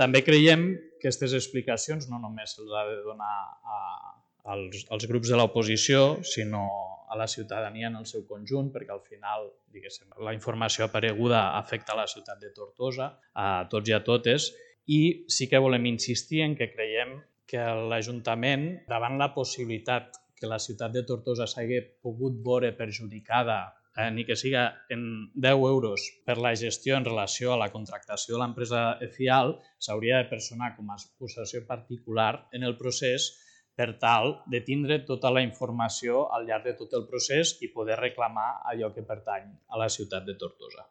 També creiem que aquestes explicacions no només se'ls ha de donar als grups de l'oposició, sinó a la ciutadania en el seu conjunt, perquè al final, diguéssim, la informació apareguda afecta la ciutat de Tortosa, a tots i a totes, i sí que volem insistir en que creiem que l'Ajuntament, davant la possibilitat que la ciutat de Tortosa s'hagi pogut veure perjudicada ni que siga en 10 euros per la gestió en relació a la contractació de l'empresa EFIAL, s'hauria de personar com a acusació particular en el procés per tal de tindre tota la informació al llarg de tot el procés i poder reclamar allò que pertany a la ciutat de Tortosa.